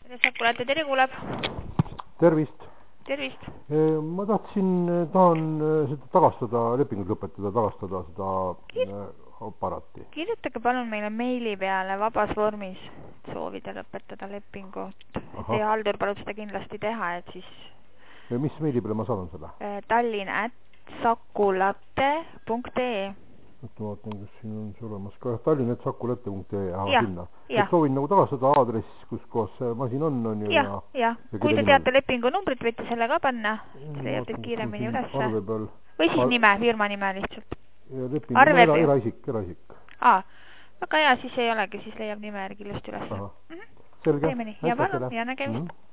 Sakulate, tere kuuleb. Tervist. Tervist. Ma tahan seda tagastada, lepingut lõpetada, tagastada seda aparaati. Kirjutage palun meile meili peale vabas vormis soovida lõpetada lepingut. Teie haldur palub seda kindlasti teha, et siis... Mis meili peale ma saadan seda? Tallinn@sakulate.ee Ma vaatan, kas siin on see olemas ka. Tallinn@sakulate.ee sinna. Soovin nagu tagastada aadress, kus koos masin on ju. Ja. Kui te teate lepingu numbrit, võite selle ka panna. See jääb teil kiiremini üles. Või siis nime, firma nime lihtsalt. Eraisik. Väga hea, siis ei olegi, siis leiab nime järgi ilusti üles. Selge. Ja palun, ja nägemist.